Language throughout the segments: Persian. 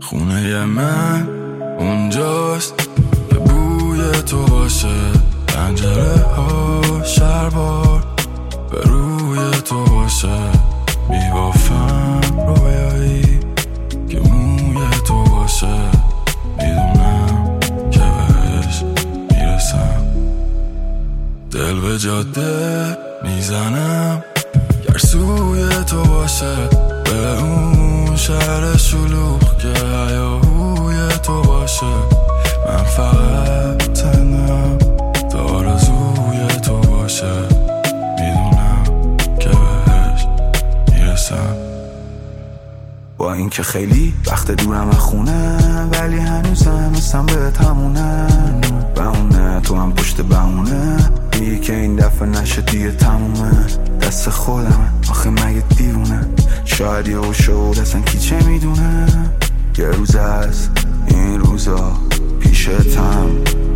خونه من اونجاست که بوی تو باشه، پنجره ها شربار به روی تو باشه، میبافم رویایی که موی تو باشه، میدونم که بهش میرسم. دل به جاده میزنم گر سوی تو باشه، به اون شهر شلوغ که هیاهوی تو باشه. من فقط تنم تا آرزوی تو باشه، میدونم که بهش میرسم. با این که خیلی وقت دورم از خونه، ولی هنوزم هستم به تمونه. بهونه تو هم پشت بهونه، میگه که این دفعه نشه دیگه تمومه. دست خودمه آخه مگه دیوونه، شاید یه شد اصلا کی چه میدونه. یه روز از این روزا پیشتم،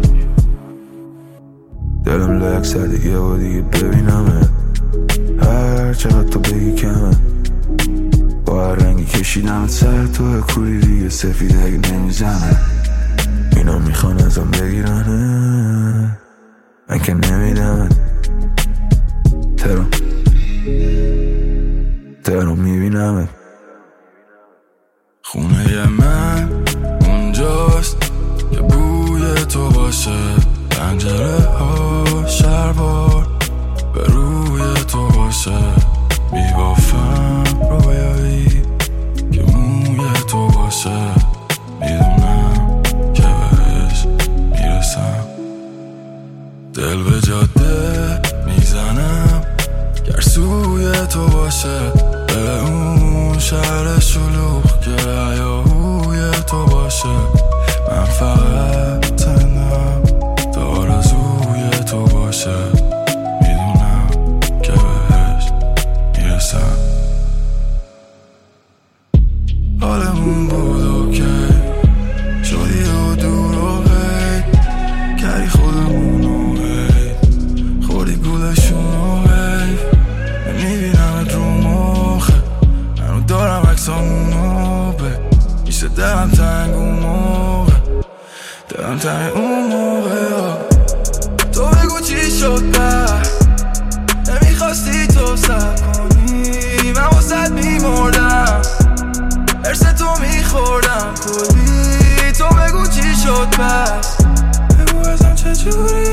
دلم لک زده یه بار دیگه ببینمه. هر چقدر تو بگی کمه، با هر رنگی کشیدم سر تو کوری دیگه سفیده اگه نمیزنه. اینا میخوان ازم بگیرنه، من که نمیدم. ترو میبینم. خونه من اونجاست که بوی تو باشه، پنجره ها شربار به روی تو باشه، میبافم رویایی که موی تو باشه، میدونم که بهش میرسم. دل به جاده میزنم گر سوی تو باشه، به اون شهر شلوغ که هیاهوی تو باشه. من فقط تنم تا آرزوی تو باشه، میدونم که بهش میرسم. حالمون بود اوکی، شدی و دور و غیر، کردی خودمون و غیر، خوردی گولشون و غیر. نمیبینم رو مخه، منو دارم عکسامونو به میشه دلم تنگ اون موقع، دلم تنگ اون موقع. تو بگو چی شد نمیخواستی تو سر کنی، من واسد میمردم ارس تو میخوردم کلی. تو بگو چی شد بگو ازم چجوری